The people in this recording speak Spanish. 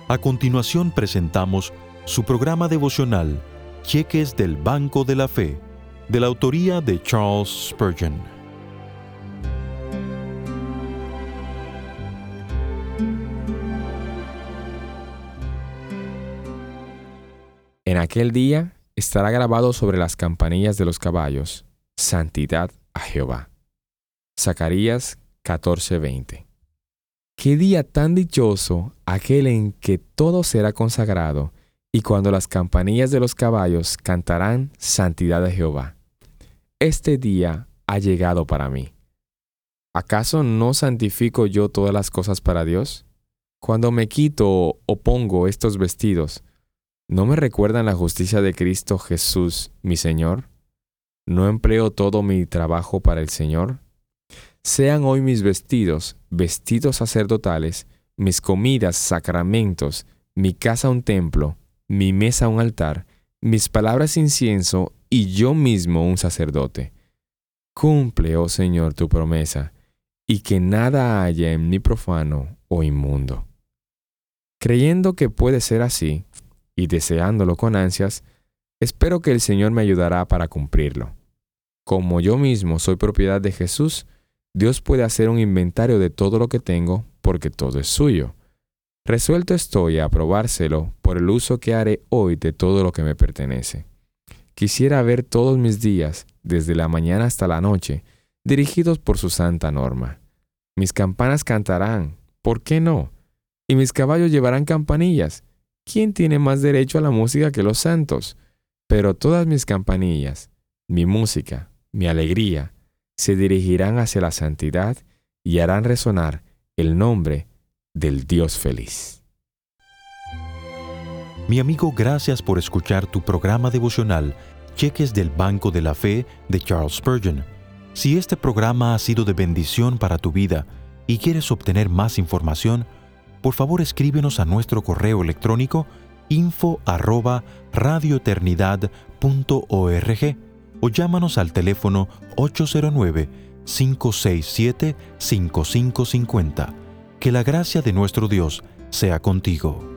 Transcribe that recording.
A continuación presentamos su programa devocional, Cheques del Banco de la Fe, de la autoría de Charles Spurgeon. En aquel día estará grabado sobre las campanillas de los caballos, Santidad a Jehová. Zacarías 14:20. Qué día tan dichoso aquel en que todo será consagrado, y cuando las campanillas de los caballos cantarán Santidad a Jehová. Este día ha llegado para mí. ¿Acaso no santifico yo todas las cosas para Dios? Cuando me quito o pongo estos vestidos, ¿no me recuerdan la justicia de Cristo Jesús, mi Señor? ¿No empleo todo mi trabajo para el Señor? Sean hoy mis vestidos sacerdotales, mis comidas sacramentos, mi casa un templo, mi mesa un altar, mis palabras incienso y yo mismo un sacerdote. Cumple, oh Señor, tu promesa, y que nada haya en mí profano o inmundo. Creyendo que puede ser así, y deseándolo con ansias, espero que el Señor me ayudará para cumplirlo. Como yo mismo soy propiedad de Jesús, Dios puede hacer un inventario de todo lo que tengo, porque todo es suyo. Resuelto estoy a aprobárselo por el uso que haré hoy de todo lo que me pertenece. Quisiera ver todos mis días, desde la mañana hasta la noche, dirigidos por su santa norma. Mis campanas cantarán, ¿por qué no? Y mis caballos llevarán campanillas. ¿Quién tiene más derecho a la música que los santos? Pero todas mis campanillas, mi música, mi alegría, se dirigirán hacia la santidad y harán resonar el nombre del Dios feliz. Mi amigo, gracias por escuchar tu programa devocional, Cheques del Banco de la Fe, de Charles Spurgeon. Si este programa ha sido de bendición para tu vida y quieres obtener más información, por favor escríbenos a nuestro correo electrónico info@radioeternidad.org o llámanos al teléfono 809-567-5550. Que la gracia de nuestro Dios sea contigo.